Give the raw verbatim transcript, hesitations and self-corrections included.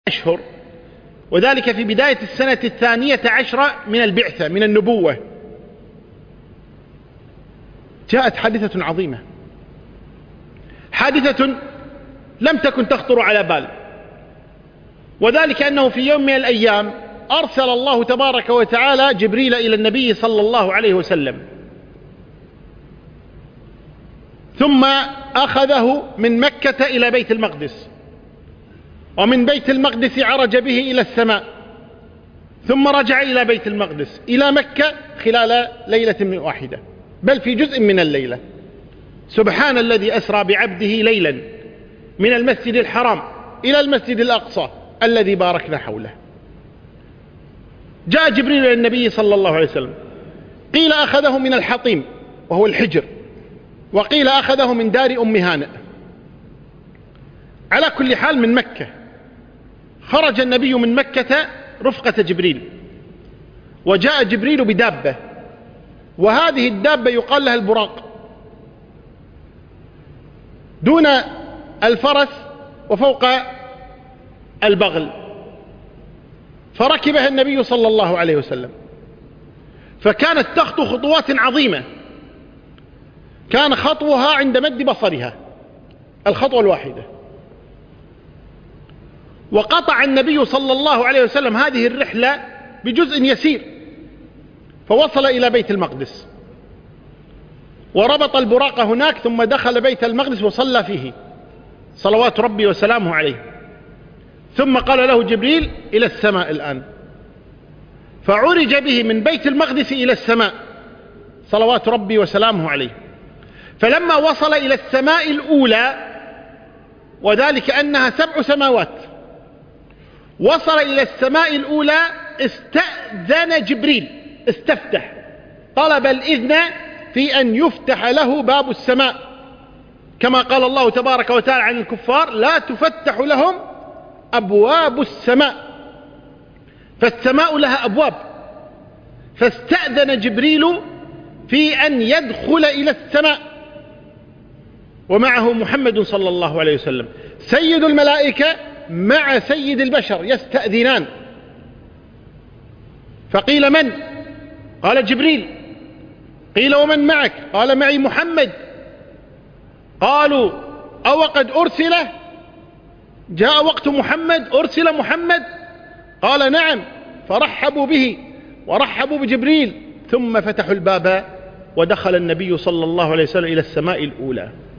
أشهر، وذلك في بداية السنة الثانية عشرة من البعثة من النبوة. جاءت حادثة عظيمة، حادثة لم تكن تخطر على بال، وذلك أنه في يوم من الأيام أرسل الله تبارك وتعالى جبريل إلى النبي صلى الله عليه وسلم، ثم أخذه من مكة إلى بيت المقدس، ومن بيت المقدس عرج به إلى السماء، ثم رجع إلى بيت المقدس إلى مكة خلال ليلة واحدة، بل في جزء من الليلة. سبحان الذي أسرى بعبده ليلا من المسجد الحرام إلى المسجد الأقصى الذي باركنا حوله. جاء جبريل إلى النبي صلى الله عليه وسلم، قيل أخذه من الحطيم وهو الحجر، وقيل أخذه من دار أم هانئ. على كل حال من مكة خرج النبي من مكة رفقة جبريل، وجاء جبريل بدابة، وهذه الدابة يقال لها البراق، دون الفرس وفوق البغل، فركبها النبي صلى الله عليه وسلم، فكانت تخطو خطوات عظيمة، كان خطوها عند مد بصرها الخطوة الواحدة. وقطع النبي صلى الله عليه وسلم هذه الرحلة بجزء يسير، فوصل إلى بيت المقدس وربط البراق هناك، ثم دخل بيت المقدس وصلى فيه صلوات ربي وسلامه عليه. ثم قال له جبريل: إلى السماء الآن. فعرج به من بيت المقدس إلى السماء صلوات ربي وسلامه عليه. فلما وصل إلى السماء الأولى، وذلك أنها سبع سماوات، وصل إلى السماء الأولى استأذن جبريل، استفتح، طلب الإذن في أن يفتح له باب السماء، كما قال الله تبارك وتعالى عن الكفار: لا تفتح لهم أبواب السماء. فالسماء لها أبواب، فاستأذن جبريل في أن يدخل إلى السماء، ومعه محمد صلى الله عليه وسلم سيد الملائكة مع سيد البشر يستأذنان. فقيل: من؟ قال: جبريل. قيل: ومن معك؟ قال: معي محمد. قالوا: أو قد أرسل؟ جاء وقت محمد؟ أرسل محمد؟ قال: نعم. فرحبوا به ورحبوا بجبريل، ثم فتحوا الباب ودخل النبي صلى الله عليه وسلم إلى السماء الأولى.